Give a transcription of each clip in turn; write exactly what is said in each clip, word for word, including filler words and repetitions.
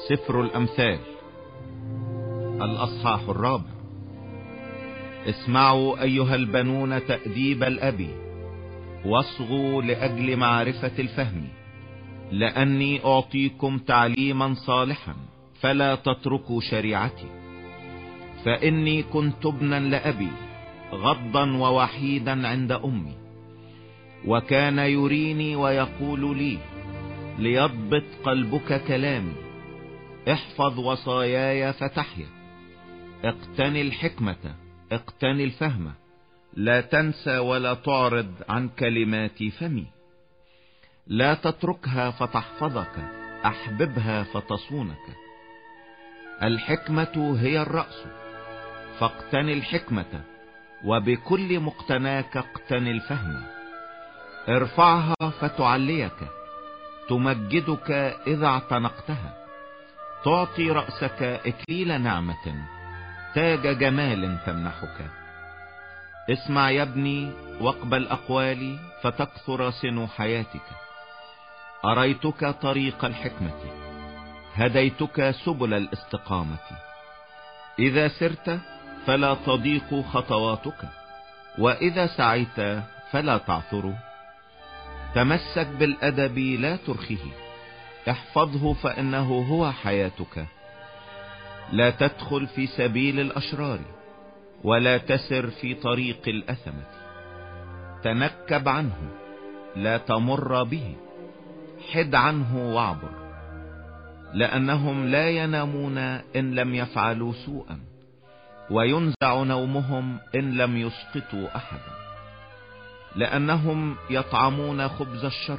سفر الأمثال الأصحاح الرابع. اسمعوا أيها البنون تأديب الأب، واصغوا لأجل معرفة الفهم، لأني أعطيكم تعليما صالحا فلا تتركوا شريعتي. فإني كنت ابنا لأبي غضا ووحيدا عند أمي، وكان يريني ويقول لي ليضبط قلبك كلامي، احفظ وصاياي فتحيا، اقتني الحكمة اقتني الفهم، لا تنسى ولا تعرض عن كلمات فمي. لا تتركها فتحفظك، احببها فتصونك. الحكمة هي الرأس، فاقتني الحكمة، وبكل مقتناك اقتني الفهم. ارفعها فتعليك، تمجدك اذا اعتنقتها. تعطي رأسك اكليل نعمة، تاج جمال تمنحك. اسمع يا ابني واقبل اقوالي، فتكثر سن حياتك. اريتك طريق الحكمة، هديتك سبل الاستقامة. اذا سرت فلا تضيق خطواتك، واذا سعيت فلا تعثر. تمسك بالادب لا ترخه، احفظه فانه هو حياتك. لا تدخل في سبيل الاشرار، ولا تسر في طريق الاثمة. تنكب عنه لا تمر به، حد عنه واعبر. لانهم لا ينامون ان لم يفعلوا سوءا، وينزع نومهم ان لم يسقطوا احدا. لانهم يطعمون خبز الشر،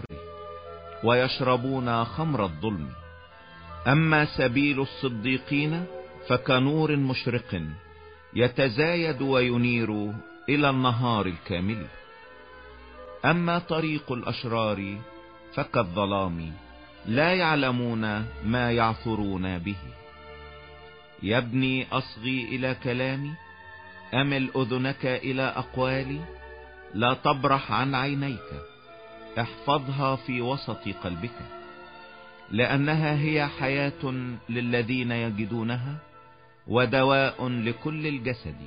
ويشربون خمر الظلم. اما سبيل الصديقين فكنور مشرق، يتزايد وينير الى النهار الكامل. اما طريق الاشرار فكالظلام، لا يعلمون ما يعثرون به. يا ابني اصغي الى كلامي، امل اذنك الى اقوالي. لا تبرح عن عينيك، احفظها في وسط قلبك. لانها هي حياة للذين يجدونها، ودواء لكل الجسد.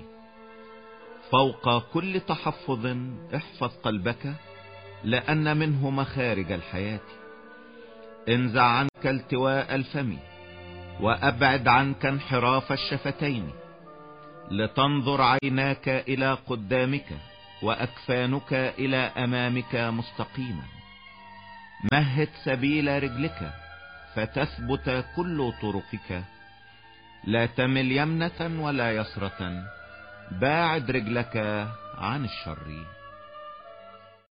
فوق كل تحفظ احفظ قلبك، لان منه مخارج الحياة. انزع عنك التواء الفم، وابعد عنك انحراف الشفتين. لتنظر عيناك الى قدامك، واكفانك الى امامك مستقيما. مهد سبيل رجلك، فتثبت كل طرقك. لا تمل يمنة ولا يسرة، باعد رجلك عن الشر.